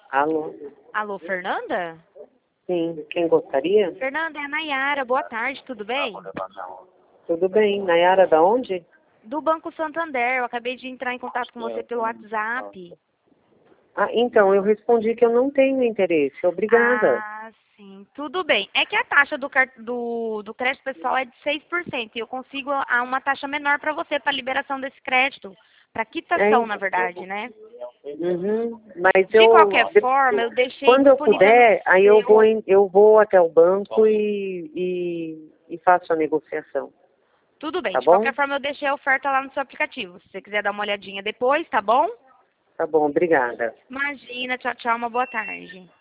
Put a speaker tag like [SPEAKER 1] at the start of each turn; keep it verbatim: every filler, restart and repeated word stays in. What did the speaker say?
[SPEAKER 1] Alô?
[SPEAKER 2] Alô, Fernanda?
[SPEAKER 1] Sim, quem gostaria?
[SPEAKER 2] Fernanda, é a Nayara. Boa tarde, tudo bem?
[SPEAKER 1] Tudo bem. Nayara, da onde?
[SPEAKER 2] Do Banco Santander. Eu acabei de entrar em contato com você pelo WhatsApp.
[SPEAKER 1] Ah, então, eu respondi que eu não tenho interesse. Obrigada.
[SPEAKER 2] Ah, sim. Tudo bem. É que a taxa do, car- do, do crédito pessoal é de seis por cento. E eu consigo a- uma taxa menor para você, para liberação desse crédito. Para
[SPEAKER 1] É,
[SPEAKER 2] quitação, na verdade, né?
[SPEAKER 1] uhum, mas
[SPEAKER 2] De
[SPEAKER 1] eu,
[SPEAKER 2] qualquer
[SPEAKER 1] de-
[SPEAKER 2] forma, eu deixei
[SPEAKER 1] quando eu
[SPEAKER 2] disponível no
[SPEAKER 1] puder, aí eu vou,
[SPEAKER 2] seu...
[SPEAKER 1] em- eu vou até o banco e, e, e faço a negociação.
[SPEAKER 2] Tudo bem.
[SPEAKER 1] Tá
[SPEAKER 2] De qualquer
[SPEAKER 1] bom?
[SPEAKER 2] forma, eu deixei a oferta lá no seu aplicativo. Se você quiser dar uma olhadinha depois, tá bom?
[SPEAKER 1] Tá bom, obrigada.
[SPEAKER 2] Imagina. Tchau, tchau. Uma boa tarde.